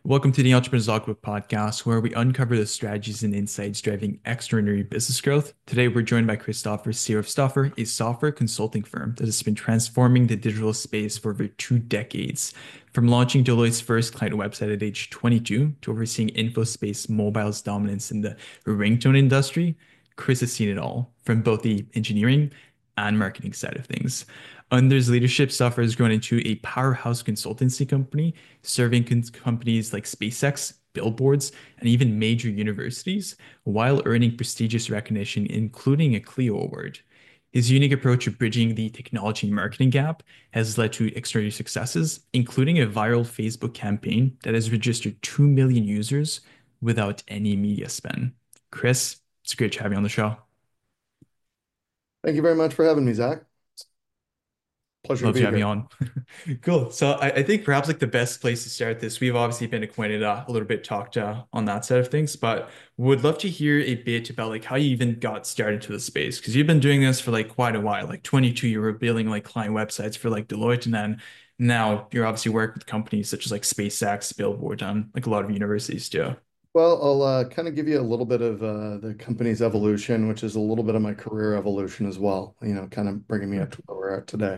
Welcome to the Entrepreneur's Logbook podcast, where we uncover the strategies and insights driving extraordinary business growth. Today, we're joined by Chris Stauffer, CEO of Stauffer, a software consulting firm that has been transforming the digital space for over 2 decades. From launching Deloitte's first client website at age 22 to overseeing InfoSpace Mobile's dominance in the ringtone industry, Chris has seen it all, from both the engineering and marketing side of things. Under his leadership, Stauffer has grown into a powerhouse consultancy company serving companies like SpaceX, billboards, and even major universities, while earning prestigious recognition, including a Clio Award. His unique approach of bridging the technology and marketing gap has led to extraordinary successes, including a viral Facebook campaign that has registered 2 million users without any media spend. Chris, it's great to have you on the show. Thank you very much for having me, Zach. Pleasure to Love to be have you here. on. Cool. So I think perhaps like the best place to start this, we've obviously been acquainted a little bit, talked on that side of things, but would love to hear a bit about like how you even got started to the space because you've been doing this for like quite a while. Like 22, you were building like client websites for like Deloitte, and then now you're obviously working with companies such as like SpaceX, Billboard, and like a lot of universities too. Well, I'll kind of give you a little bit of the company's evolution, which is a little bit of my career evolution as well, kind of bringing me up to where we're at today.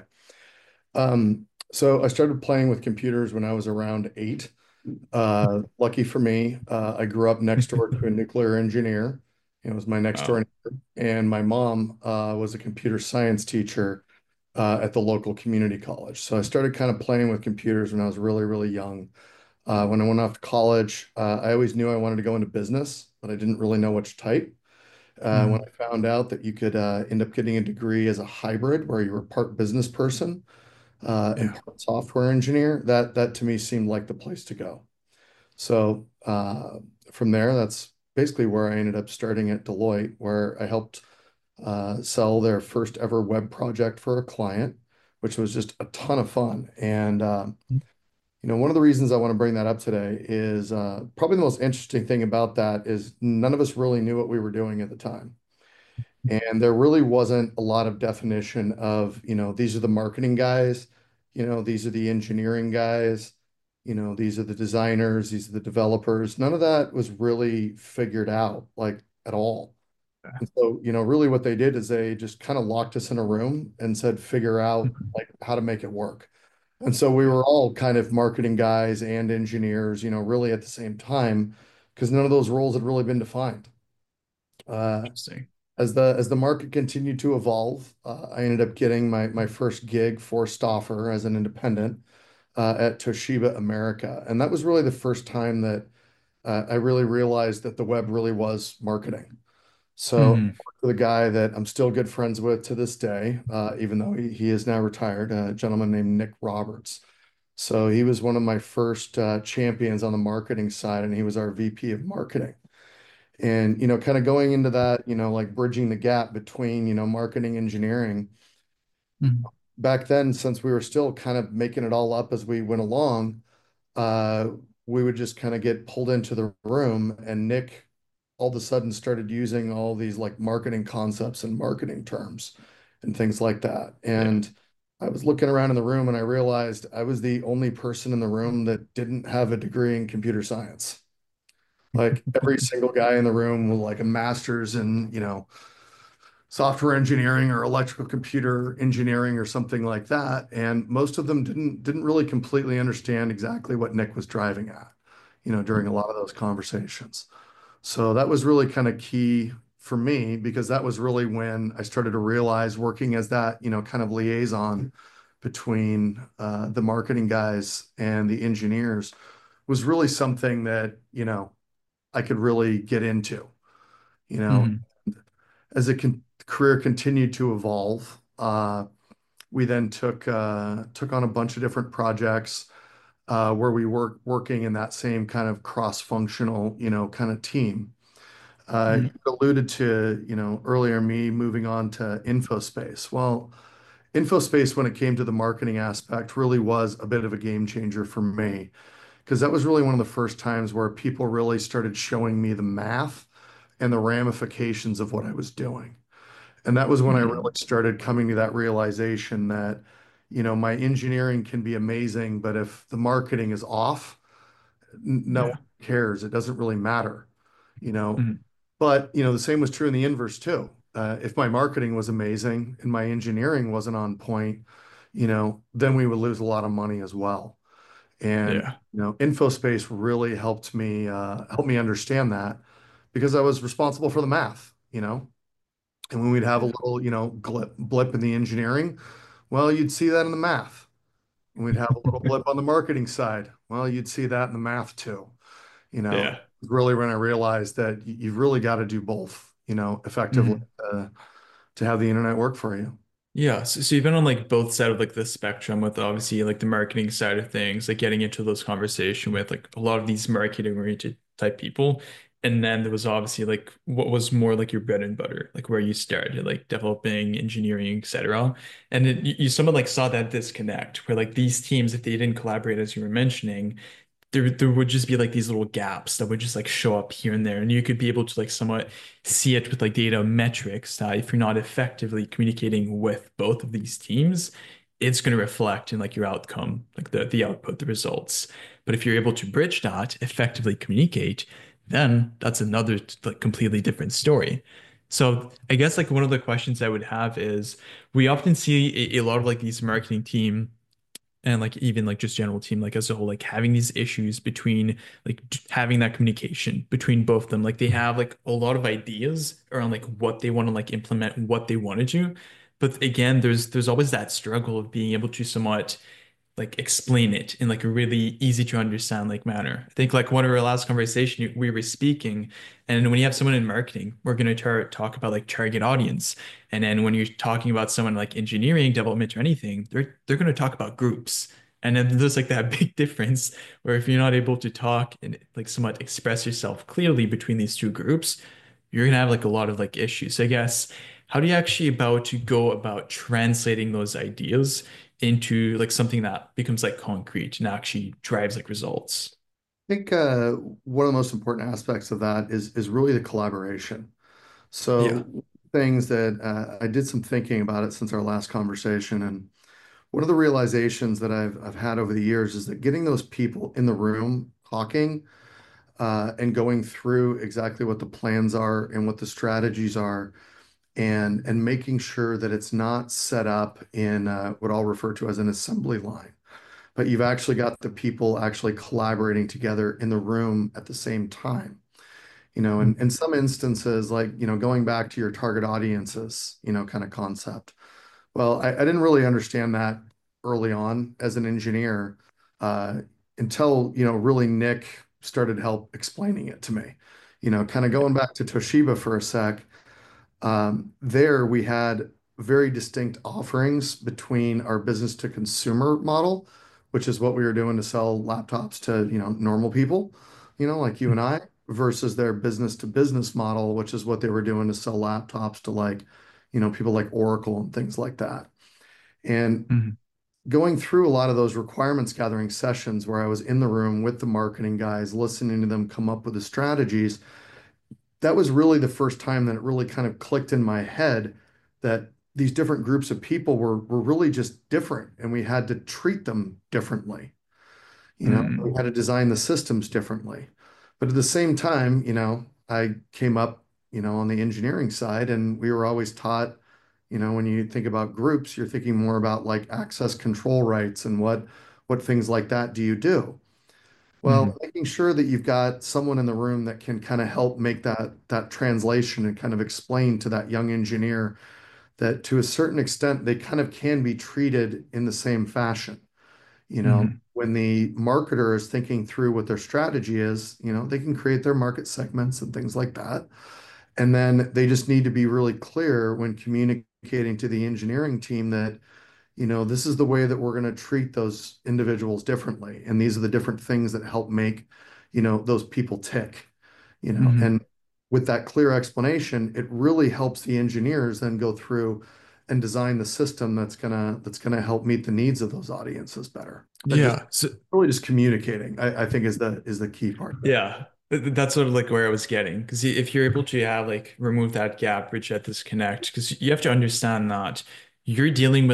So I started playing with computers when I was around 8. Lucky for me, I grew up next door to a nuclear engineer. It was my next door Wow. neighbor. And my mom was a computer science teacher at the local community college. So I started kind of playing with computers when I was really, really young. When I went off to college, I always knew I wanted to go into business, but I didn't really know which type. When Mhm. I found out that you could end up getting a degree as a hybrid where you were part business person and Yeah. part software engineer, that to me seemed like the place to go. So from there, that's basically where I ended up starting at Deloitte, where I helped sell their first ever web project for a client, which was just a ton of fun. And one of the reasons I want to bring that up today is probably the most interesting thing about that is none of us really knew what we were doing at the time. And there really wasn't a lot of definition of, these are the marketing guys, these are the engineering guys, these are the designers, these are the developers. None of that was really figured out like at all. And so, really what they did is they just kind of locked us in a room and said, figure out like how to make it work. And so we were all kind of marketing guys and engineers, really at the same time, because none of those roles had really been defined. Uh, Interesting. as the market continued to evolve, I ended up getting my first gig for Stauffer as an independent at Toshiba America, and that was really the first time that I really realized that the web really was marketing. So Mhm. the guy that I'm still good friends with to this day, even though he is now retired, a gentleman named Nick Roberts. So he was one of my first champions on the marketing side, and he was our VP of marketing. And, kind of going into that, like bridging the gap between, marketing engineering. Mhm. Back then, since we were still kind of making it all up as we went along, uh, we would just kind of get pulled into the room, and Nick all of a sudden started using all these like marketing concepts and marketing terms and things like that. Yeah. And I was looking around in the room and I realized I was the only person in the room that didn't have a degree in computer science. Like every single guy in the room with like a master's in, software engineering or electrical computer engineering or something like that. And most of them didn't really completely understand exactly what Nick was driving at, during a lot of those conversations. So that was really kind of key for me because that was really when I started to realize working as that, kind of liaison between the marketing guys and the engineers was really something that, I could really get into, you know, Mhm. as the career continued to evolve. We then took on a bunch of different projects where we were working in that same kind of cross-functional, kind of team. You Mhm. alluded to, earlier me moving on to InfoSpace. Well, InfoSpace, when it came to the marketing aspect, really was a bit of a game changer for me because that was really one of the first times where people really started showing me the math and the ramifications of what I was doing. And that was when I really Mhm. started coming to that realization that, my engineering can be amazing, but if the marketing is off, No one Yeah. cares. It doesn't really matter, you know. Mhm. But, the same was true in the inverse too. If my marketing was amazing and my engineering wasn't on point, then we would lose a lot of money as well. And, Yeah. InfoSpace really helped me understand that because I was responsible for the math, and when we'd have a Yeah. little, blip in the engineering, well, you'd see that in the math. And we'd have a little blip on the marketing side. Well, you'd see that in the math too. Yeah. Really when I realized that you've really got to do both, effectively Mhm. to have the internet work for you. Yeah, so you've been on like both side of like the spectrum with obviously like the marketing side of things, like getting into those conversation with like a lot of these marketing oriented type people. And then there was obviously like what was more like your bread and butter, like where you started, like developing, engineering, etc. And you somewhat like saw that disconnect where like these teams, if they didn't collaborate, as you were mentioning, there would just be like these little gaps that would just like show up here and there, and you could be able to like somewhat see it with like data metrics that if you're not effectively communicating with both of these teams, it's going to reflect in like your outcome, like the output, the results. But if you're able to bridge that, effectively communicate, then that's another like completely different story. So I guess like one of the questions I would have is we often see a lot of like these marketing team and like even like just general team like as a whole like having these issues between like having that communication between both of them, like they have like a lot of ideas around like what they want to like implement, what they want to do, but again there's always that struggle of being able to somewhat like explain it in like a really easy to understand like manner. I think like one of our last conversation we were speaking, and when you have someone in marketing, we're going to talk about like target audience, and then when you're talking about someone like engineering, development, or anything, they're going to talk about groups. And then there's like that big difference where if you're not able to talk and like somewhat express yourself clearly between these two groups, you're gonna have like a lot of like issues. So I guess how do you actually about to go about translating those ideas into like something that becomes like concrete and actually drives like results? I think one of the most important aspects of that is really the collaboration. Yeah. So things that I did some thinking about it since our last conversation, and one of the realizations that I've had over the years is that getting those people in the room talking and going through exactly what the plans are and what the strategies are, and making sure that it's not set up in what I'll refer to as an assembly line, but you've actually got the people actually collaborating together in the room at the same time. And in some instances, like, going back to your target audiences, kind of concept. Well, I didn't really understand that early on as an engineer uh, until, really Nick started help explaining it to me. Kind of going back to Toshiba for a sec, there we had very distinct offerings between our business to consumer model, which is what we were doing to sell laptops to, normal people, like you and I, versus their business to business model, which is what they were doing to sell laptops to like, people like Oracle and things like that. And Mhm. going through a lot of those requirements gathering sessions where I was in the room with the marketing guys, listening to them come up with the strategies, that was really the first time that it really kind of clicked in my head that these different groups of people were really just different and we had to treat them differently. We Mhm. had to design the systems differently. But at the same time, I came up, on the engineering side, and we were always taught, when you think about groups, you're thinking more about like access control rights and what things like that do you do? Well, Mhm. making sure that you've got someone in the room that can kind of help make that translation and kind of explain to that young engineer that to a certain extent they kind of can be treated in the same fashion. Mhm. When the marketer is thinking through what their strategy is, they can create their market segments and things like that. And then they just need to be really clear when communicating to the engineering team that this is the way that we're going to treat those individuals differently. And these are the different things that help make, those people tick, Mhm. and with that clear explanation, it really helps the engineers then go through and design the system that's gonna help meet the needs of those audiences better. And just Yeah. So really just communicating, I think is the key part there. yeah, that's sort of like where I was getting. Because if you're able to have like remove that gap, bridge that disconnect, because you have to understand that you're dealing with like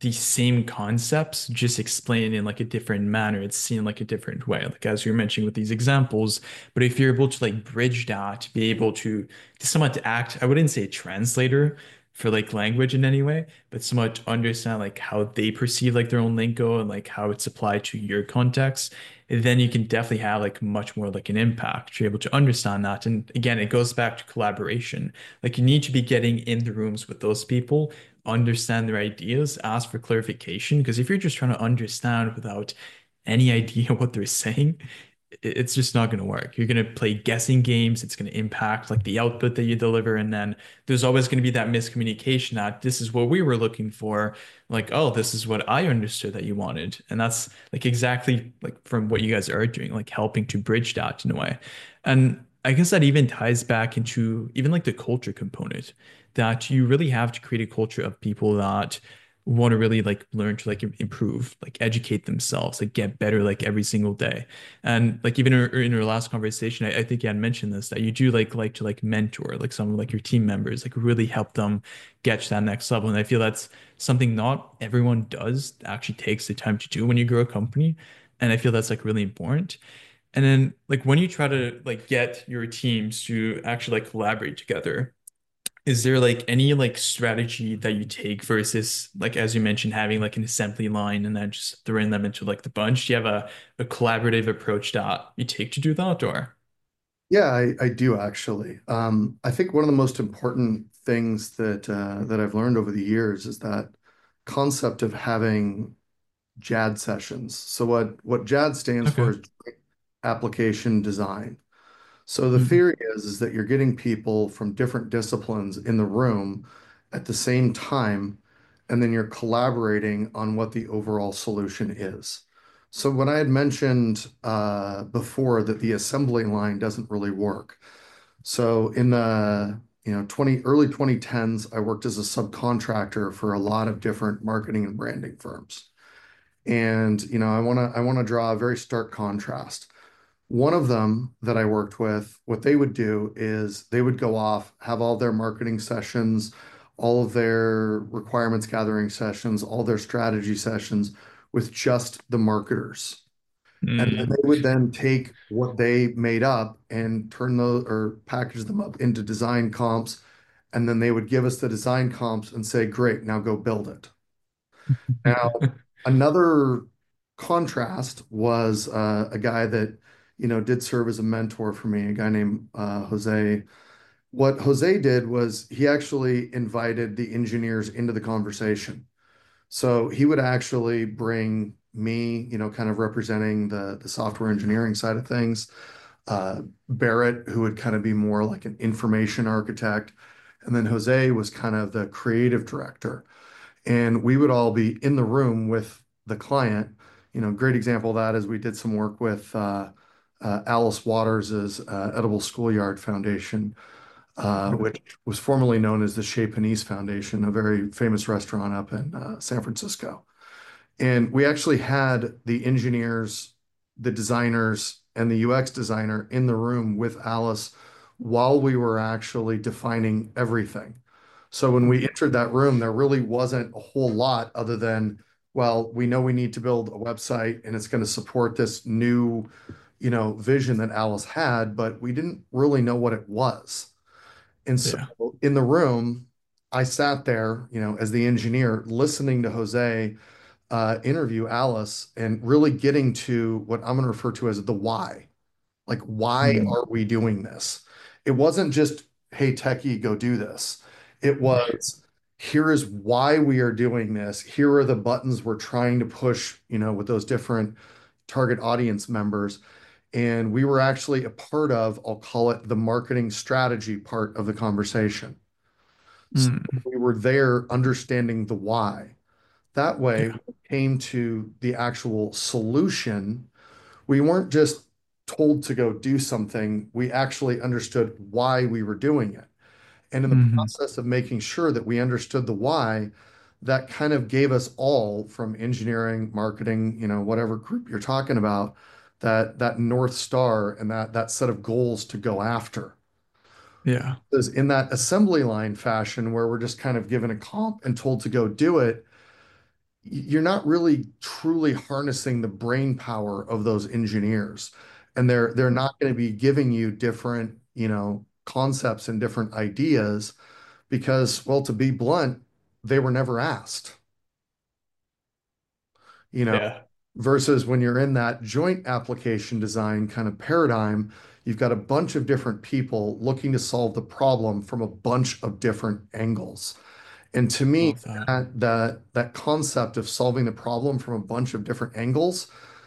the same concepts, just explained in like a different manner. It's seen like a different way, like as you're mentioning with these examples. But if you're able to like bridge that, be able to somewhat to act, I wouldn't say a translator for like language in any way, but somewhat to understand like how they perceive like their own lingo and like how it's applied to your context, then you can definitely have like much more like an impact. You're able to understand that. And again, it goes back to collaboration. Like you need to be getting in the rooms with those people, understand their ideas, ask for clarification. Because if you're just trying to understand without any idea what they're saying, it's just not going to work. You're going to play guessing games. It's going to impact like the output that you deliver. And then there's always going to be that miscommunication that this is what we were looking for. Like, oh, this is what I understood that you wanted. And that's like exactly like from what you guys are doing, like helping to bridge that in a way. And I guess that even ties back into even like the culture component that you really have to create a culture of people that want to really like learn to like improve, like educate themselves, like get better like every single day. And like even in our last conversation, I think you had mentioned this that you do like to like mentor like some of like your team members, like really help them get to that next level. And I feel that's something not everyone does actually takes the time to do when you grow a company. And I feel that's like really important. And then like when you try to like get your teams to actually like collaborate together, is there like any like strategy that you take versus like as you mentioned having like an assembly line and then just throwing them into like the bunch? Do you have a collaborative approach that you take to do that or? Yeah, I do actually. I think one of the most important things that I've learned over the years is that concept of having JAD sessions. So what JAD stands for Okay. is Joint Application Design. So the Mm, theory is that you're getting people from different disciplines in the room at the same time, and then you're collaborating on what the overall solution is. So when I had mentioned before that the assembly line doesn't really work. So in the 20 early 2010s, I worked as a subcontractor for a lot of different marketing and branding firms. And I want to draw a very stark contrast. One of them that I worked with, what they would do is they would go off, have all their marketing sessions, all of their requirements gathering sessions, all their strategy sessions with just the marketers. And then mm, they would then take what they made up and turn those or package them up into design comps. And then they would give us the design comps and say, great, now go build it. Now, another contrast was a guy that, did serve as a mentor for me, a guy named Jose. What Jose did was he actually invited the engineers into the conversation. So he would actually bring me, kind of representing the software engineering side of things, Barrett, who would kind of be more like an information architect, and then Jose was kind of the creative director, and we would all be in the room with the client. Great example of that is we did some work with Alice Waters's Edible Schoolyard Foundation, which was formerly known as the Chez Panisse Foundation, a very famous restaurant up in San Francisco. And we actually had the engineers, the designers, and the UX designer in the room with Alice while we were actually defining everything. So when we entered that room, there really wasn't a whole lot other than, well, we know we need to build a website and it's going to support this new, vision that Alice had, but we didn't really know what it was. And so yeah. in the room, I sat there, as the engineer, listening to Jose interview Alice and really getting to what I'm going to refer to as the why. Like, why Mm, are we doing this? It wasn't just, hey, techie, go do this. It was, here is why we are doing this. Here are the buttons we're trying to push, with those different target audience members. And we were actually a part of, I'll call it the marketing strategy part of the conversation. So mm, we were there understanding the why. That way, when yeah. it came to the actual solution, we weren't just told to go do something, we actually understood why we were doing it. And in the Hmm. process of making sure that we understood the why, that kind of gave us all from engineering, marketing, whatever group you're talking about, that North Star and that set of goals to go after. Yeah. Because in that assembly line fashion where we're just kind of given a comp and told to go do it, you're not really truly harnessing the brain power of those engineers. And they're not going to be giving you different, concepts and different ideas because, well, to be blunt, they were never asked, you know, Yeah. versus when you're in that joint application design kind of paradigm, you've got a bunch of different people looking to solve the problem from a bunch of different angles. And to me, Love that. that concept of solving the problem from a bunch of different angles,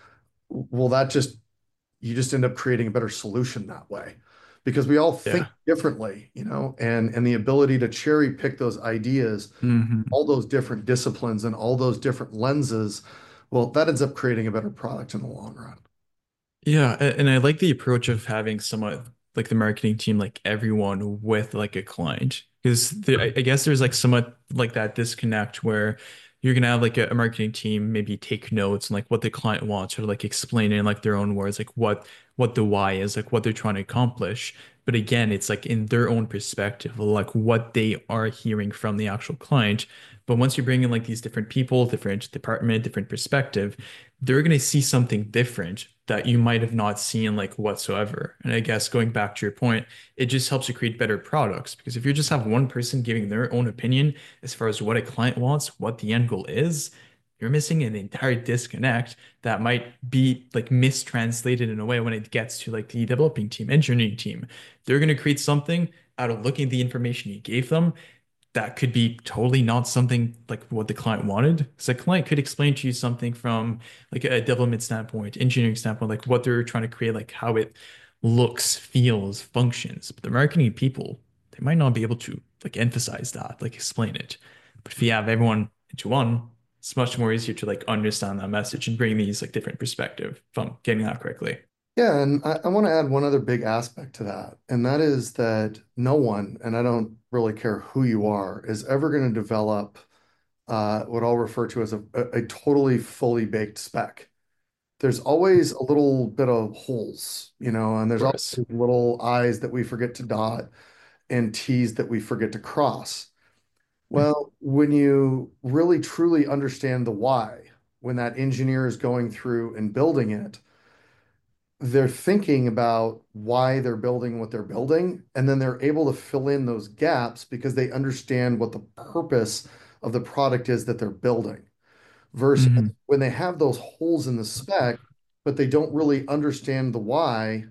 well, that just you just end up creating a better solution that way. Because we all think Yeah. differently, and the ability to cherry pick those ideas, Hmm. all those different disciplines and all those different lenses, well, that ends up creating a better product in the long run. Yeah, and I like the approach of having somewhat like the marketing team, like everyone with like a client, because I guess there's like somewhat like that disconnect where you're gonna have like a marketing team maybe take notes and like what the client wants or like explain it in like their own words, like what the why is, like what they're trying to accomplish. But again, it's like in their own perspective, like what they are hearing from the actual client. But once you bring in like these different people, different department, different perspective, they're going to see something different that you might have not seen like whatsoever. And I guess going back to your point, it just helps you create better products because if you just have one person giving their own opinion as far as what a client wants, what the end goal is, you're missing an entire disconnect that might be like mistranslated in a way when it gets to like the developing team, engineering team. They're going to create something out of looking at the information you gave them that could be totally not something like what the client wanted. So the client could explain to you something from like a development standpoint, engineering standpoint, like what they're trying to create, like how it looks, feels, functions. But the marketing people, they might not be able to like emphasize that, like explain it. But if you have everyone into one, it's much more easier to like understand that message and bring these like different perspective from getting that correctly. Yeah, and I want to add one other big aspect to that, and that is that no one, and I don't really care who you are, is ever going to develop what I'll refer to as a totally fully baked spec. There's always a little bit of holes, and Of there's always course. little I's that we forget to dot and T's that we forget to cross. Well, when you really truly understand the why, when that engineer is going through and building it, they're thinking about why they're building what they're building, and then they're able to fill in those gaps because they understand what the purpose of the product is that they're building. Versus Hmm. when they have those holes in the spec, but they don't really understand the why,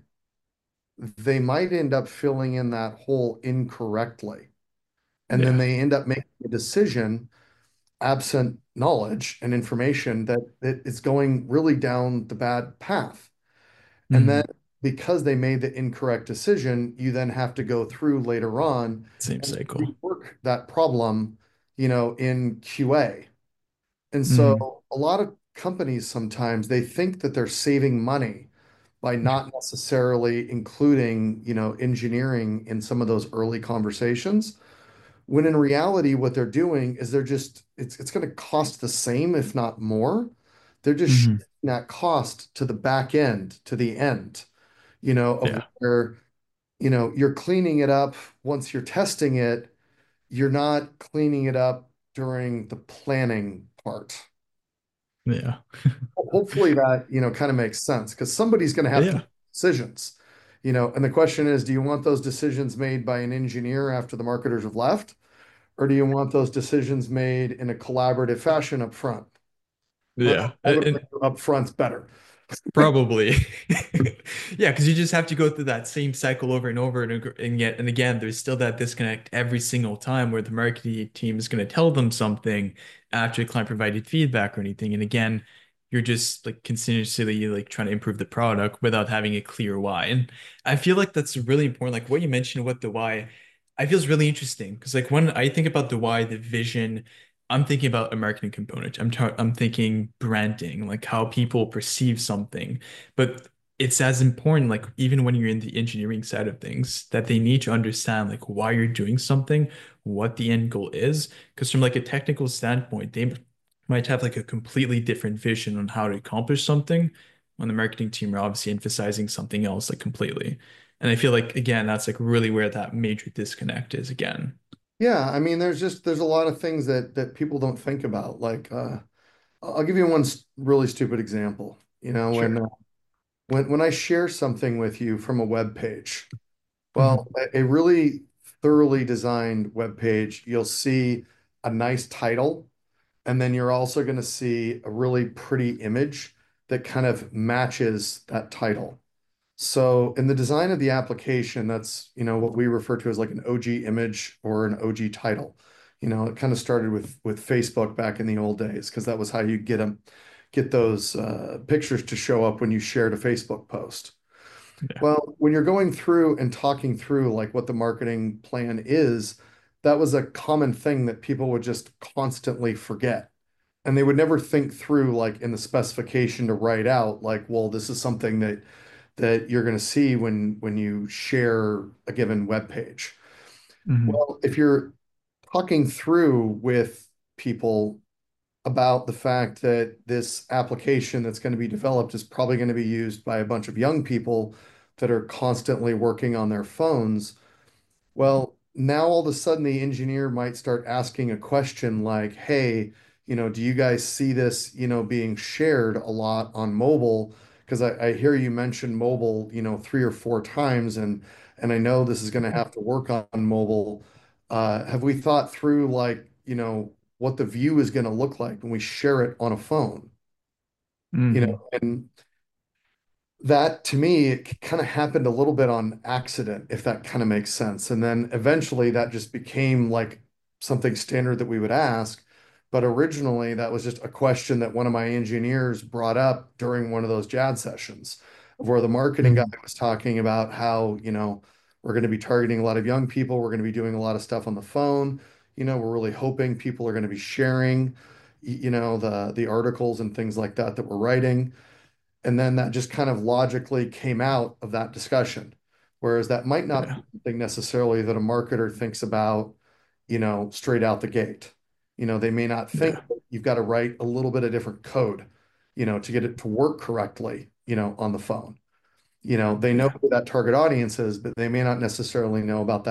they might end up filling in that hole incorrectly. And then Yeah. they end up making a decision absent knowledge and information that is going really down the bad path. And then Hmm. because they made the incorrect decision, you then have to go through later on Same and cycle. rework that problem, in QA. And Hmm. so a lot of companies sometimes they think that they're saving money by not necessarily including, engineering in some of those early conversations. When in reality, what they're doing is it's going to cost the same, if not more. They're just Hmm. shifting that cost to the back end, to the end, of Yeah. where, you're cleaning it up once you're testing it. You're not cleaning it up during the planning part. Yeah. Hopefully that, kind of makes sense because somebody's going to have to Yeah. make decisions, and the question is, do you want those decisions made by an engineer after the marketers have left, or do you want those decisions made in a collaborative fashion up front? Well, Yeah. I would And argue up front's better. probably. Yeah, because you just have to go through that same cycle over and over and yet and again, there's still that disconnect every single time where the marketing team is going to tell them something after the client provided feedback or anything. And again, you're just like continuously like trying to improve the product without having a clear why. And I feel like that's really important. Like what you mentioned with the why, I feel is really interesting because like when I think about the why, the vision, I'm thinking about a marketing component. I'm thinking branding, like how people perceive something. But it's as important, like even when you're in the engineering side of things, that they need to understand like why you're doing something, what the end goal is. Because from like a technical standpoint, they might have like a completely different vision on how to accomplish something. When the marketing team are obviously emphasizing something else like completely. And I feel like again, that's like really where that major disconnect is again. Yeah, I mean, there's a lot of things that people don't think about, like I'll give you one really stupid example. Sure. When I share something with you from a web page, well, Hmm. a really thoroughly designed web page, you'll see a nice title, and then you're also going to see a really pretty image that kind of matches that title. So in the design of the application, that's, what we refer to as like an OG image or an OG title. It kind of started with Facebook back in the old days because that was how you get those pictures to show up when you shared a Facebook post. Yeah. Well, when you're going through and talking through like what the marketing plan is, that was a common thing that people would just constantly forget. And they would never think through like in the specification to write out like, well, this is something that you're going to see when you share a given web page. Hmm. Well, if you're talking through with people about the fact that this application that's going to be developed is probably going to be used by a bunch of young people that are constantly working on their phones. Well, now all of a sudden the engineer might start asking a question like, hey, do you guys see this, being shared a lot on mobile? Because I hear you mention mobile, 3 or 4 times, and I know this is going to have to work on mobile. Have we thought through like, what the view is going to look like when we share it on a phone? Hmm. And that to me, it kind of happened a little bit on accident, if that kind of makes sense. And then eventually that just became like something standard that we would ask. But originally, that was just a question that one of my engineers brought up during one of those JAD sessions, where the marketing guy Hmm. was talking about how, we're going to be targeting a lot of young people. We're going to be doing a lot of stuff on the phone. We're really hoping people are going to be sharing, the articles and things like that we're writing. And then that just kind of logically came out of that discussion. Whereas that might not Yeah. be something necessarily that a marketer thinks about, straight out the gate. They may not think Yeah. that you've got to write a little bit of different code, to get it to work correctly, on the phone. They know Yeah. who that target audience is, but they may not necessarily know about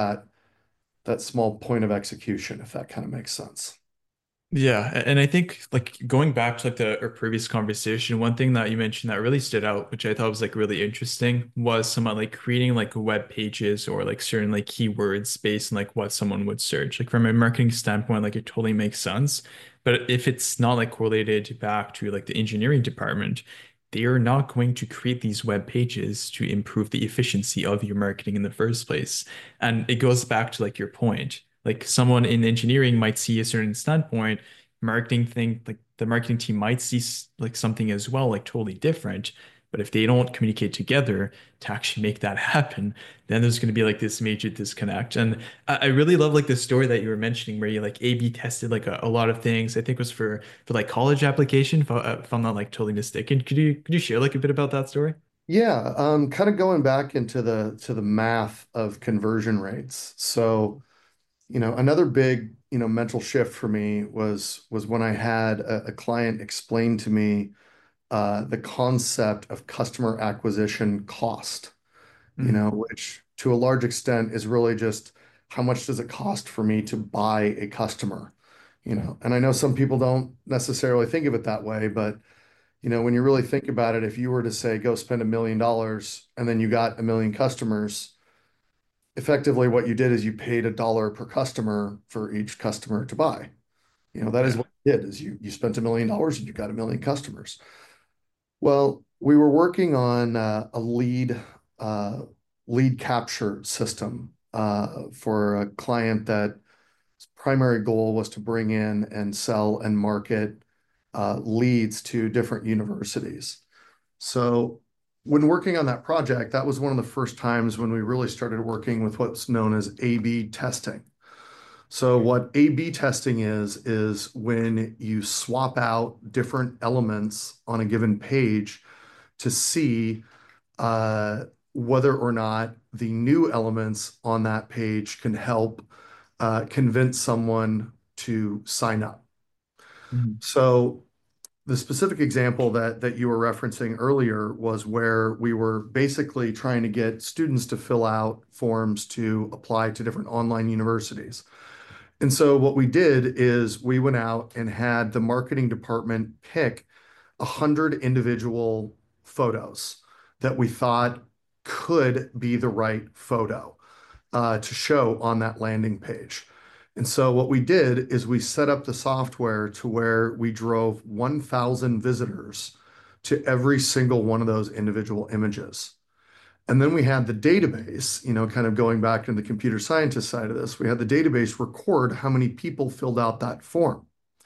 that small point of execution, if that kind of makes sense. Yeah, and I think like going back to like the our previous conversation, one thing that you mentioned that really stood out, which I thought was like really interesting, was someone like creating like web pages or like certain like keywords based on like what someone would search. Like from a marketing standpoint, like it totally makes sense. But if it's not like correlated back to like the engineering department, they are not going to create these web pages to improve the efficiency of your marketing in the first place. And it goes back to like your point. Like someone in engineering might see a certain standpoint, marketing thing, like the marketing team might see like something as well, like totally different. But if they don't communicate together to actually make that happen, then there's going to be like this major disconnect. And I really love like the story that you were mentioning where you like A/B tested like a lot of things. I think it was for like college application, if I'm not like totally mistaken. Could you share like a bit about that story? Yeah, kind of going back into the math of conversion rates. So, another big, mental shift for me was when I had a client explain to me the concept of customer acquisition cost, Hmm. which to a large extent is really just how much does it cost for me to buy a customer, and I know some people don't necessarily think of it that way, but when you really think about it, if you were to say, go spend $1 million and then you got 1 million customers, effectively what you did is you paid $1 per customer for each customer to buy. That is Yeah. what you did is you spent $1 million and you got 1 million customers. Well, we were working on a lead capture system for a client that primary goal was to bring in and sell and market leads to different universities. So when working on that project, that was one of the first times when we really started working with what's known as A/B testing. So what A/B testing is when you swap out different elements on a given page to see uh, whether or not the new elements on that page can help convince someone to sign up. Mhm. So the specific example that you were referencing earlier was where we were basically trying to get students to fill out forms to apply to different online universities. And so what we did is we went out and had the marketing department pick 100 individual photos that we thought could be the right photo to show on that landing page. And so what we did is we set up the software to where we drove 1,000 visitors to every single one of those individual images. And then we had the database, kind of going back to the computer scientist side of this, we had the database record how many people filled out that form.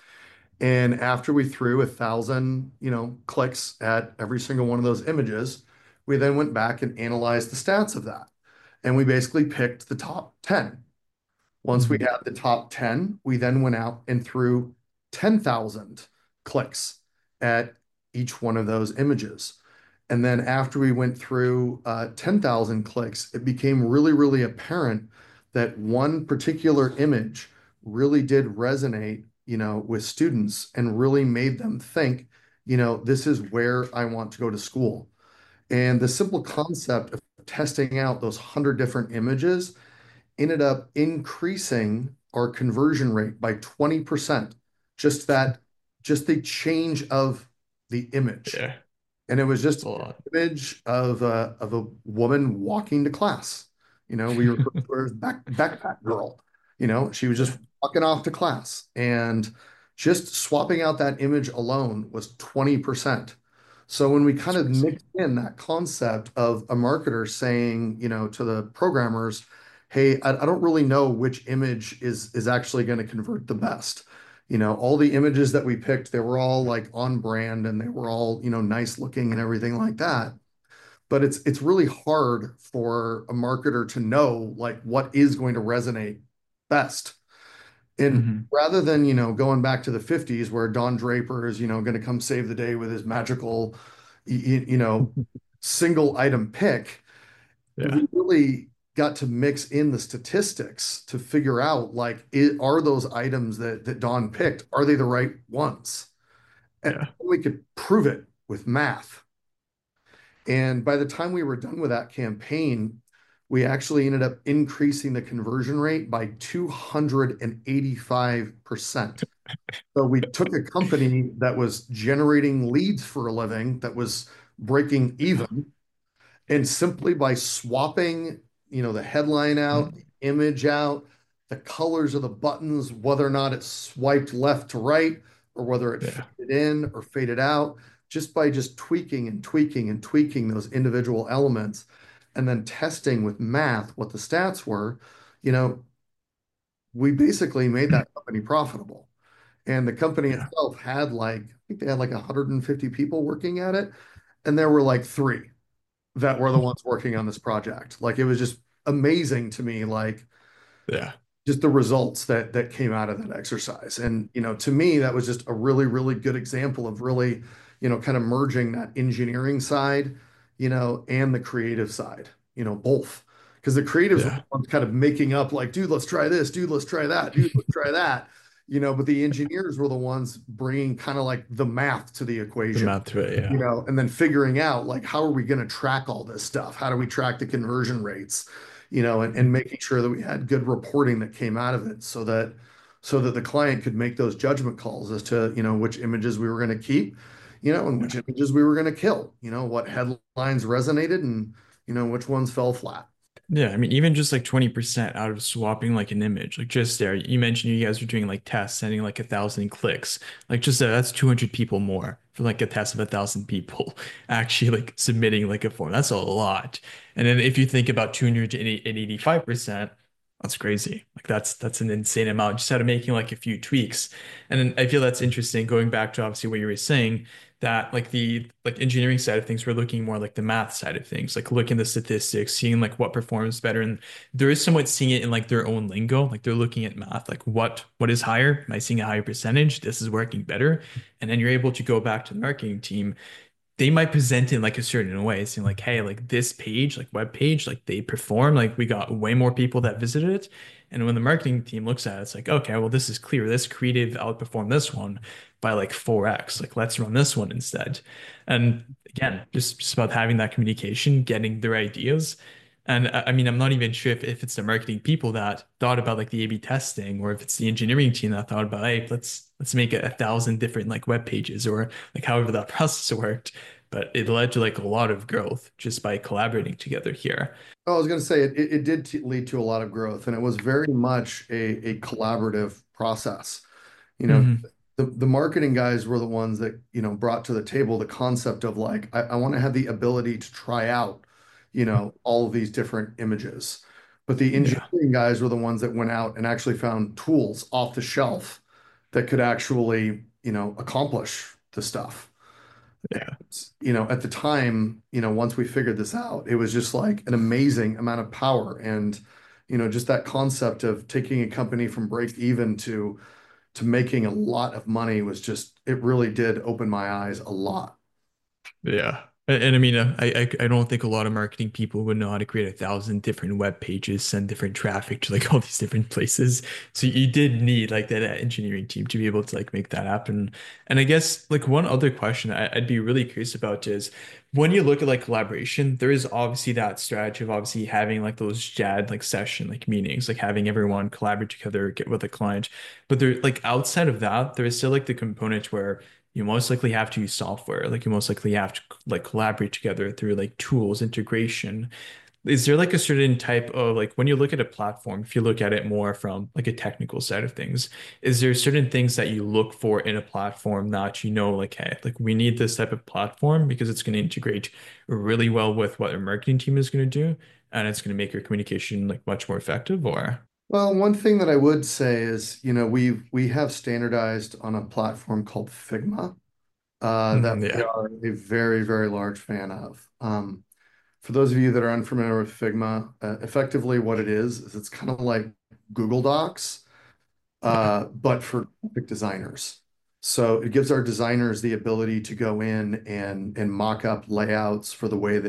And after we threw 1,000, clicks at every single one of those images, we then went back and analyzed the stats of that. And we basically picked the top 10. Once we Mhm. had the top 10, we then went out and threw 10,000 clicks at each one of those images. And then after we went through 10,000 clicks, it became really, really apparent that one particular image really did resonate, with students and really made them think, this is where I want to go to school. And the simple concept of testing out those 100 different images ended up increasing our conversion rate by 20%. Just that, just the change of the image. Yeah, And it was that's just a an lot. image of a woman walking to class. We refer to her as backpack girl. She was Yeah, just walking off to class. And just swapping out that image alone was 20%. So when we kind it's of crazy. mixed in that concept of a marketer saying, to the programmers, hey, I don't really know which image is actually going to convert the best. All the images that we picked, they were all like on brand and they were all, nice looking and everything like that. But it's really hard for a marketer to know like what is going to resonate best. And Hmm. rather than, going back to the 50s where Don Draper is, going to come save the day with his magical, you know, single item pick, Yeah, we really got to mix in the statistics to figure out like are those items that Don picked, are they the right ones? And yeah, we could prove it with math. And by the time we were done with that campaign, we actually ended up increasing the conversion rate by 285%. So we took a company that was generating leads for a living, that was breaking yeah. even, and simply by swapping, the headline out, Mm. the image out, the colors of the buttons, whether or not it's swiped left to right, or whether it Yeah, faded in or faded out, just by just tweaking and tweaking and tweaking those individual elements, and then testing with math what the stats were, you know, we basically made that company profitable. And the company yeah, itself had like, I think they had like 150 people working at it, and there were like three that were the ones working on this project. Like it was just amazing to me, like yeah, just the results that came out of that exercise. And to me, that was just a really, really good example of really, kind of merging that engineering side, and the creative side, both. Because the creatives were the yeah. ones kind of making up, like, dude, let's try this, dude, let's try that, dude, let's try that. But the engineers were the ones bringing kind of like the math to the The equation, math to it. Yeah, and then figuring out like how are we going to track all this stuff? How do we track the conversion rates? And making sure that we had good reporting that came out of it so that the client could make those judgment calls as to, which images we were going to keep, and which yeah. images we were going to kill, what headlines resonated and, which ones fell flat. Yeah, I mean, even just like 20% out of swapping like an image, like just there, you mentioned you guys were doing like tests, sending like 1,000 clicks. Like just there, that's 200 people more for like a test of 1,000 people actually like submitting like a form. That's a lot. And then if you think about 285%, that's crazy. Like that's an insane amount just out of making like a few tweaks. And then I feel that's interesting going back to obviously what you were saying that like the like engineering side of things, we're looking more like the math side of things, like looking at the statistics, seeing like what performs better. And there is somewhat seeing it in like their own lingo. Like they're looking at math, like what is higher? Am I seeing a higher percentage? This is working better. And then you're able to go back to the marketing team, they might present it in like a certain way, saying like, hey, like this page, like web page, like they perform, like we got way more people that visited it. And when the marketing team looks at it, it's like, okay, well, this is clear. This creative outperformed this one by like 4x. Like let's run this one instead. And again, just about having that communication, getting their ideas. And I mean, I'm not even sure if it's the marketing people that thought about like the A/B testing, or if it's the engineering team that thought about, hey, let's make 1,000 different like web pages, or like however that process worked. But it led to like a lot of growth just by collaborating together here. Oh, I was going to say it did lead to a lot of growth, and it was very much a collaborative process. You know, Hmm. the marketing guys were the ones that, brought to the table the concept of like, I want to have the ability to try out, all of these different images. But the Yeah. engineering guys were the ones that went out and actually found tools off the shelf that could actually, accomplish the stuff. Yeah. At the time, once we figured this out, it was just like an amazing amount of power. And, just that concept of taking a company from break even to making a lot of money was just, it really did open my eyes a lot. Yeah. And I mean, I don't think a lot of marketing people would know how to create 1,000 different web pages, send different traffic to like all these different places. So you did need like that engineering team to be able to like make that happen. And I guess like one other question I'd be really curious about is when you look at like collaboration, there is obviously that strategy of obviously having like those JAD like session like meetings, like having everyone collaborate together, get with a client. But there like outside of that, there is still like the component where you most likely have to use software. Like you most likely have to like collaborate together through like tools, integration. Is there like a certain type of like when you look at a platform, if you look at it more from like a technical side of things, is there certain things that you look for in a platform that you know like, hey, like we need this type of platform because it's going to integrate really well with what our marketing team is going to do and it's going to make your communication like much more effective or Well, one thing that I would say is, we have standardized on a platform called Figma, that Mhm, we yeah. are a very, very large fan of. For those of you that are unfamiliar with Figma, effectively what it is it's kind of like Google Docs, Yeah. but for graphic designers. So it gives our designers the ability to go in and mock up layouts for the way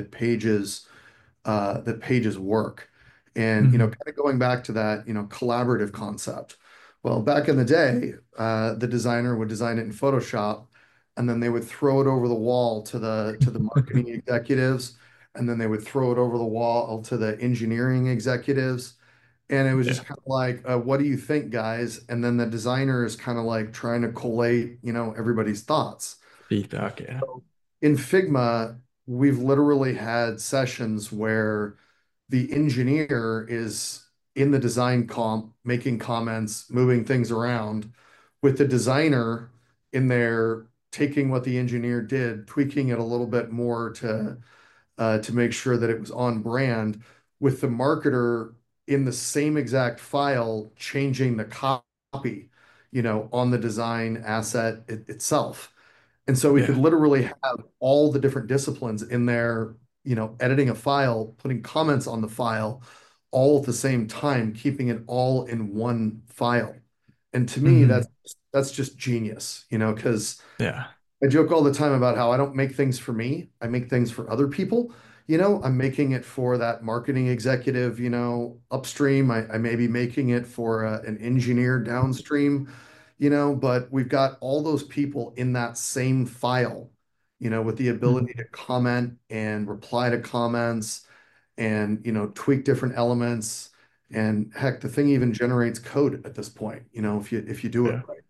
that pages work. And, Hmm. kind of going back to that, collaborative concept. Well, back in the day, the designer would design it in Photoshop, and then they would throw it over the wall to the marketing executives, and then they would throw it over the wall to the engineering executives. And it was just Yeah. kind of like, what do you think, guys? And then the designer is kind of like trying to collate, everybody's thoughts. Feedback, yeah. In Figma, we've literally had sessions where the engineer is in the design comp, making comments, moving things around, with the designer in there taking what the engineer did, tweaking it a little bit more to make sure that it was on brand, with the marketer in the same exact file changing the copy, on the design asset itself. And so we could Yeah. literally have all the different disciplines in there, editing a file, putting comments on the file all at the same time, keeping it all in one file. And to me, Hmm. that's just genius, because Yeah. I joke all the time about how I don't make things for me. I make things for other people. I'm making it for that marketing executive, upstream. I may be making it for an engineer downstream, but we've got all those people in that same file, with the ability Mhm. to comment and reply to comments and, tweak different elements. And heck, the thing even generates code at this point, if you do it Yeah. right.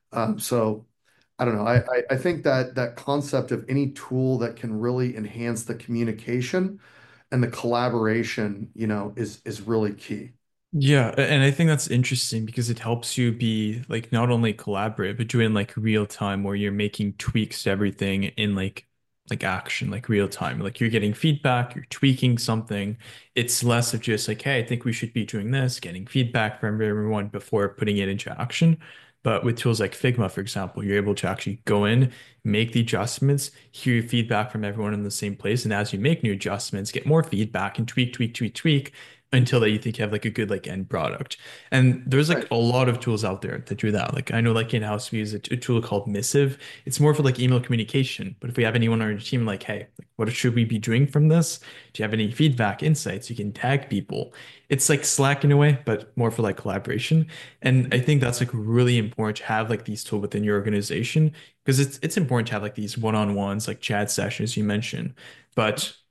So I don't know. I think that that concept of any tool that can really enhance the communication and the collaboration, is really key. And I think that's interesting because it helps you be like not only collaborate, but do it in like real time where you're making tweaks to everything in like action, like real time. Like you're getting feedback, you're tweaking something. It's less of just like, hey, I think we should be doing this, getting feedback from everyone before putting it into action. But with tools like Figma, for example, you're able to actually go in, make the adjustments, hear feedback from everyone in the same place. And as you make new adjustments, get more feedback and tweak, tweak, tweak, tweak until that you think you have like a good like end product. And there's like Right. a lot of tools out there that do that. Like I know like in-house we use a tool called Missive. It's more for like email communication. But if we have anyone on our team like, hey, like, what should we be doing from this? Do you have any feedback, insights? You can tag people. It's like Slack in a way, but more for like collaboration. And I think that's like really important to have like these tools within your organization because it's important to have like these one-on-ones, like chat sessions you mentioned. But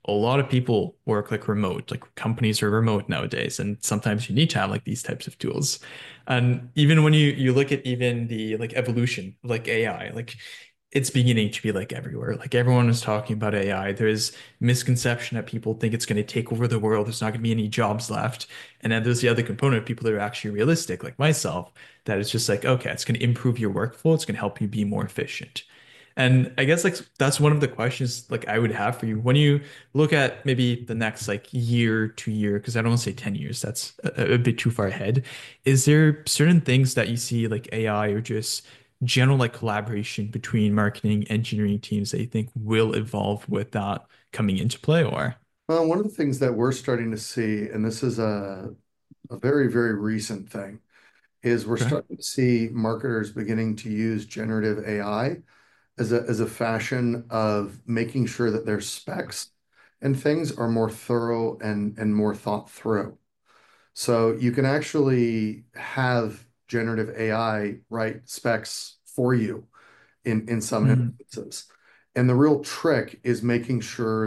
a lot of people work like remote, like companies are remote nowadays, and sometimes you need to have like these types of tools. And even when you look at even the like evolution of like AI, like it's beginning to be like everywhere. Like everyone is talking about AI. There's misconception that people think it's going to take over the world. There's not going to be any jobs left. And then there's the other component of people that are actually realistic, like myself, that it's just like, okay, it's going to improve your workflow. It's going to help you be more efficient. And I guess like that's one of the questions like I would have for you when you look at maybe the next like year, 2 year, because I don't want to say 10 years, that's a bit too far ahead. Is there certain things that you see like AI or just general like collaboration between marketing, engineering teams that you think will evolve with that coming into play or? One of the things that we're starting to see, and this is a very, very recent thing, is we're Okay. starting to see marketers beginning to use generative AI as a fashion of making sure that their specs and things are more thorough and more thought through. So you can actually have generative AI write specs for you in some Mm, instances. And the real trick is making sure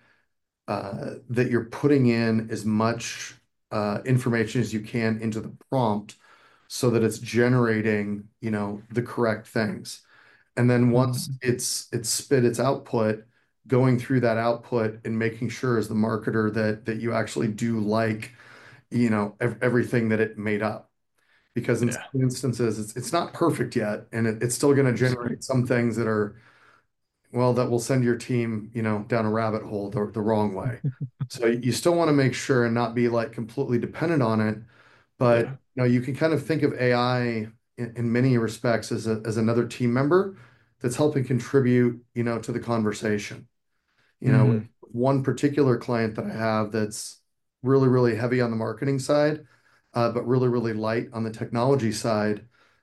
that you're putting in as much information as you can into the prompt so that it's generating, the correct things. And then once mm, it's spit its output, going through that output and making sure as the marketer that you actually do like, everything that it made up. Because in some yeah. instances, it's not perfect yet, and it's still going to generate some things that are, well, that will send your team, down a rabbit hole the wrong way. So you still want to make sure and not be like completely dependent on it, but Yeah. you can kind of think of AI in many respects as another team member that's helping contribute, to the conversation. Hmm. One particular client that I have that's really, really heavy on the marketing side, but really, really light on the technology side.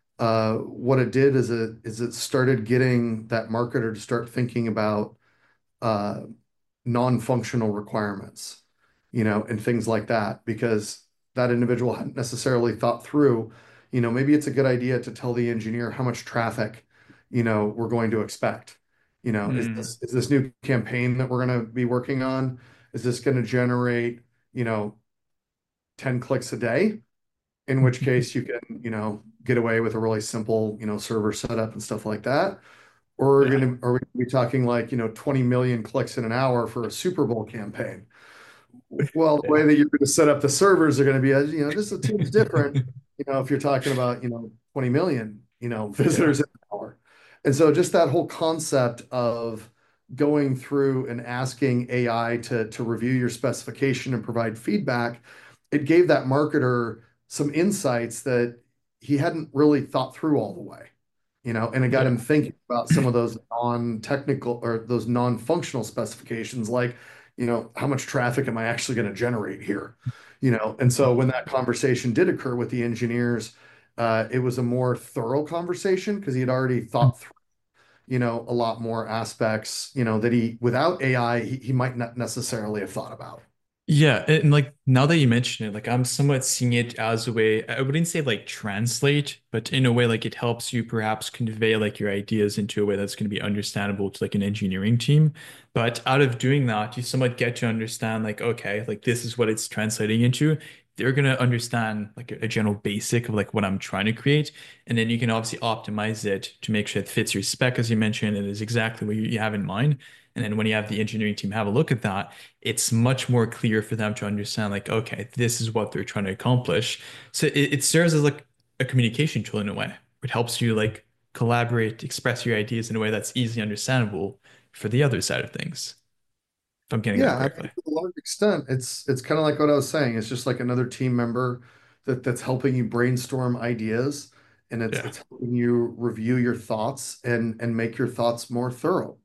What it did is it started getting that marketer to start thinking about uh, non-functional requirements, and things like that, because that individual hadn't necessarily thought through, maybe it's a good idea to tell the engineer how much traffic, we're going to expect. Mm. Is this new campaign that we're going to be working on? Is this going to generate, you know, 10 clicks a day? In which case you can, get away with a really simple, server setup and stuff like that. Or Yeah. are we gonna be talking like, 20 million clicks in an hour for a Super Bowl campaign? Well, the way Yeah. that you're going to set up the servers are going to be, just a team's different, if you're talking about, 20 million, Yeah. visitors an hour. And so just that whole concept of going through and asking AI to review your specification and provide feedback, it gave that marketer some insights that he hadn't really thought through all the way, and it got him Yeah. thinking about some of those non-technical or those non-functional specifications, like, how much traffic am I actually going to generate here? And so when that conversation did occur with the engineers, it was a more thorough conversation because he had already thought through, a lot more aspects, that without AI, he might not necessarily have thought about. Yeah, and like now that you mention it, like I'm somewhat seeing it as a way, I wouldn't say like translate, but in a way like it helps you perhaps convey like your ideas into a way that's going to be understandable to like an engineering team. But out of doing that, you somewhat get to understand like, okay, like this is what it's translating into. They're going to understand like a general basic of like what I'm trying to create. And then you can obviously optimize it to make sure it fits your spec, as you mentioned, and is exactly what you have in mind. And then when you have the engineering team have a look at that, it's much more clear for them to understand, like, okay, this is what they're trying to accomplish. So it serves as like a communication tool in a way. It helps you like collaborate, express your ideas in a way that's easily understandable for the other side of things, if I'm getting that Yeah, I correctly. mean, to a large extent, it's kind of like what I was saying. It's just like another team member that's helping you brainstorm ideas, and it's Yeah. it's helping you review your thoughts and make your thoughts more thorough,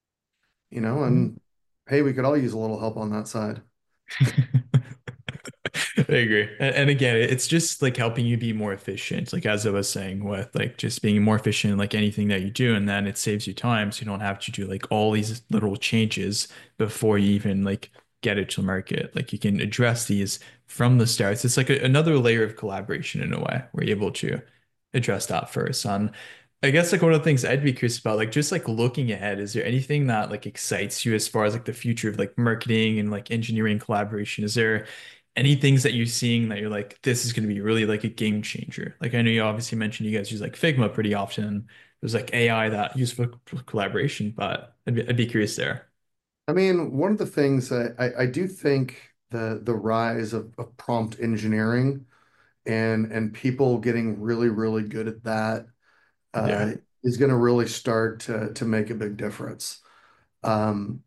Mhm. and hey, we could all use a little help on that side. I agree. And again, it's just like helping you be more efficient. Like as I was saying, with like just being more efficient in like anything that you do, and then it saves you time, so you don't have to do like all these little changes before you even like get it to market. Like you can address these from the start. It's like another layer of collaboration in a way. We're able to address that first. I guess like one of the things I'd be curious about, like just like looking ahead, is there anything that like excites you as far as like the future of like marketing and like engineering collaboration? Is there any things that you're seeing that you're like, this is going to be really like a game changer? Like I know you obviously mentioned you guys use like Figma pretty often. There's like AI that used for collaboration, but I'd be curious there. I mean, one of the things I do think the rise of prompt engineering and people getting really, really good at that Yeah. uh, is going to really start to make a big difference. Um,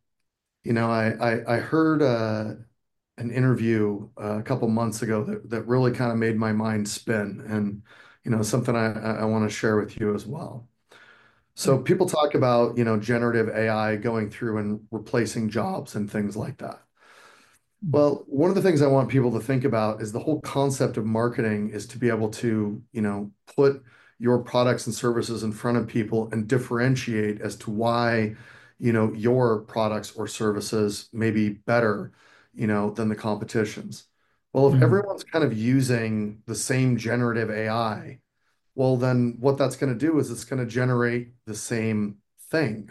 I heard an interview a couple months ago that really kind of made my mind spin, and something I want to share with you as well. So people talk about generative AI going through and replacing jobs and things like that. Well, one of the things I want people to think about is the whole concept of marketing is to be able to, put your products and services in front of people and differentiate as to why, your products or services may be better, than the competition's. Well, if Mm. everyone's kind of using the same generative AI, well, then what that's going to do is it's going to generate the same thing.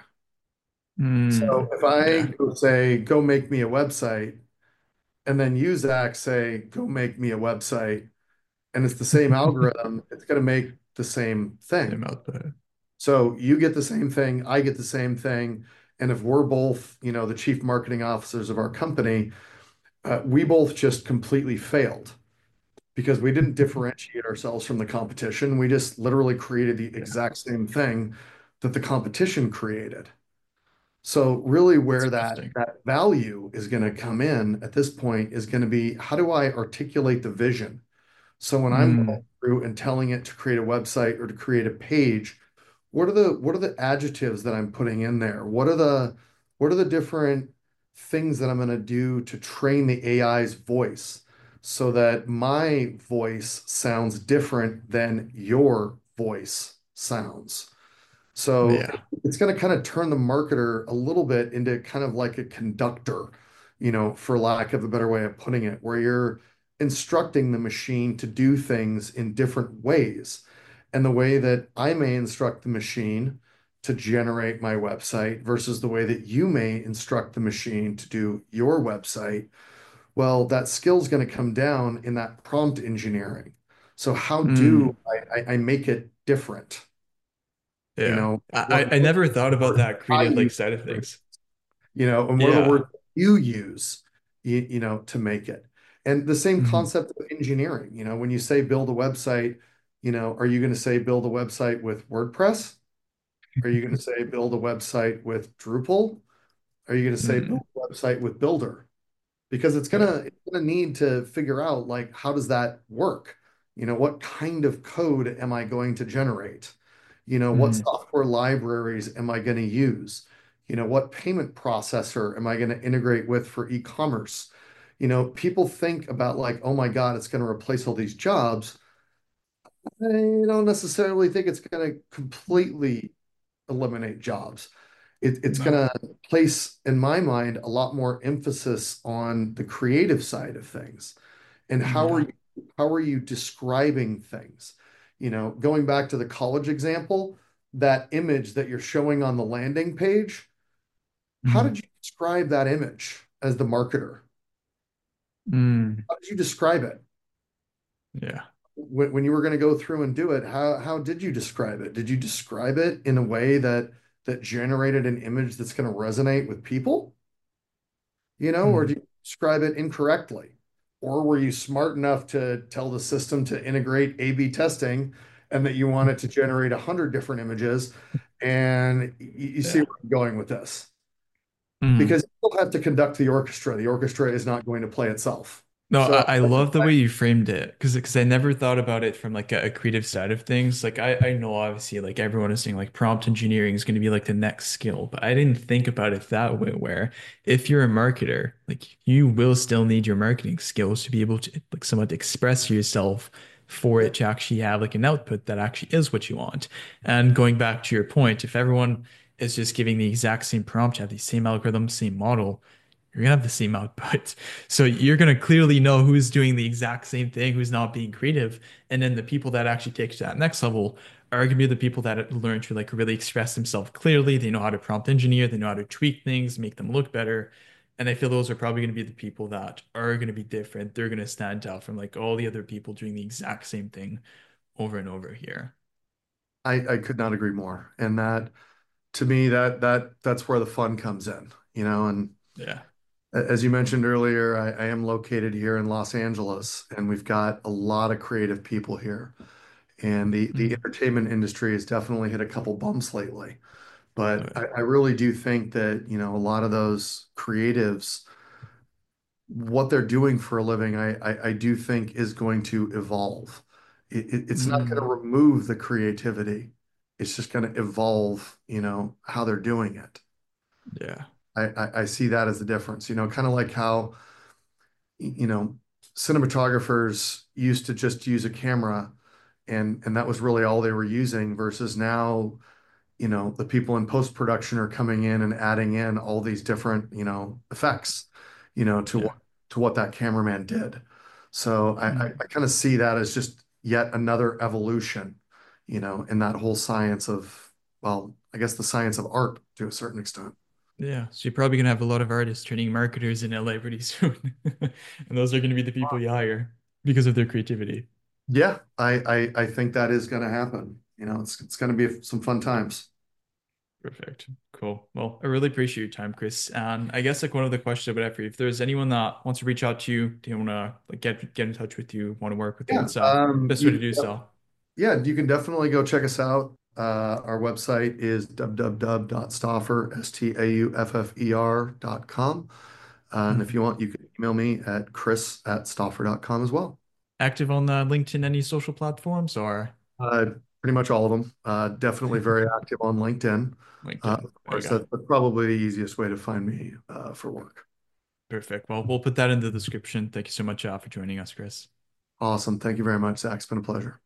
So Mm. if I Yeah. go say, go make me a website, and then you, Zach, say, go make me a website, and it's the same algorithm, it's going to make the same Same thing. output. So you get the same thing, I get the same thing. And if we're both, the chief marketing officers of our company, we both just completely failed because we didn't differentiate ourselves from the competition. We just literally created the Yeah. exact same thing that the competition created. So really That's where that interesting. that value is going to come in at this point is going to be how do I articulate the vision? So when I'm going Mm. through and telling it to create a website or to create a page, what are the adjectives that I'm putting in there? What are the different things that I'm going to do to train the AI's voice so that my voice sounds different than your voice sounds? So Yeah. it's going to kind of turn the marketer a little bit into kind of like a conductor, for lack of a better way of putting it, where you're instructing the machine to do things in different ways. And the way that I may instruct the machine to generate my website versus the way that you may instruct the machine to do your website, well, that skill is going to come down in that prompt engineering. So how do Mm. I make it different? You Yeah. know, I what never thought about words that I creative like use, side of things. and what are the Yeah. words you use, to make it. And the same Mhm. concept of engineering, when you say build a website, are you going to say build a website with WordPress? Are you going to say build a website with Drupal? Are you going to say build Mm. a website with Builder? Because it's Yeah. gonna it's gonna need to figure out like how does that work? What kind of code am I going to generate? What Mm. software libraries am I going to use? What payment processor am I going to integrate with for e-commerce? People think about like, oh my God, it's going to replace all these jobs. I don't necessarily think it's going to completely eliminate jobs. It's No. going to place, in my mind, a lot more emphasis on the creative side of things and Yeah. how are you describing things? Going back to the college example, that image that you're showing on the landing page, how Mm. did you describe that image as the marketer? Mm. How did you describe it? Yeah. When you were going to go through and do it, how did you describe it? Did you describe it in a way that generated an image that's going to resonate with people? Or Mm. did you describe it incorrectly? Or were you smart enough to tell the system to integrate A/B testing and that you want it to generate 100 different images? And you see Yeah. where I'm going with this. Mm. Because you still have to conduct the orchestra. The orchestra is not going to play itself. No, So I love the way you framed it because I never thought about it from like a creative side of things. Like I know obviously like everyone is saying like prompt engineering is going to be like the next skill, but I didn't think about it that way where if you're a marketer, like you will still need your marketing skills to be able to like somewhat express yourself for yeah, it to actually have like an output that actually is what you want. And going back to your point, if everyone is just giving the exact same prompt, have the same algorithm, same model, you're gonna have the same output. So you're gonna clearly know who's doing the exact same thing, who's not being creative, and then the people that actually take it to that next level are going to be the people that learn to like really express themselves clearly. They know how to prompt engineer, they know how to tweak things, make them look better. And I feel those are probably going to be the people that are going to be different. They're going to stand out from like all the other people doing the exact same thing over and over here. I could not agree more. And that to me, that's where the fun comes in, and Yeah. as you mentioned earlier, I am located here in Los Angeles, and we've got a lot of creative people here. And the Mm. entertainment industry has definitely hit a couple bumps lately. But Okay. I really do think that, a lot of those creatives, what they're doing for a living, I do think is going to evolve. It's not going to Mm. remove the creativity. It's just going to evolve, how they're doing it. Yeah. I see that as the difference, kind of like how, you know, cinematographers used to just use a camera and that was really all they were using versus now, the people in post-production are coming in and adding in all these different, effects, Yeah. to what that cameraman did. So Mm. I kind of see that as just yet another evolution, in that whole science of, well, I guess the science of art to a certain extent. Yeah. So you're probably gonna have a lot of artists turning marketers in LA pretty soon. And those are gonna be the people you hire because of their creativity. Yeah, I think that is going to happen. It's going to be some fun times. Perfect. Cool. Well, I really appreciate your time, Chris. And I guess like one of the questions I would have for you, if there's anyone that wants to reach out to you, they want to like get in touch with you, want to work with you, Yeah, what's best way to do so? yeah, you can definitely go check us out. Our website is www.stauffer.com. And if Mhm. you want, you can email me at chris@stauffer.com as well. Active on LinkedIn, any social platforms or Uh, Pretty much all of them. Definitely very active on LinkedIn. LinkedIn? Of There you course, go. that's probably the easiest way to find me for work. Perfect. Well, we'll put that in the description. Thank you so much for joining us, Chris. Awesome. Thank you very much, Zach. It's been a pleasure.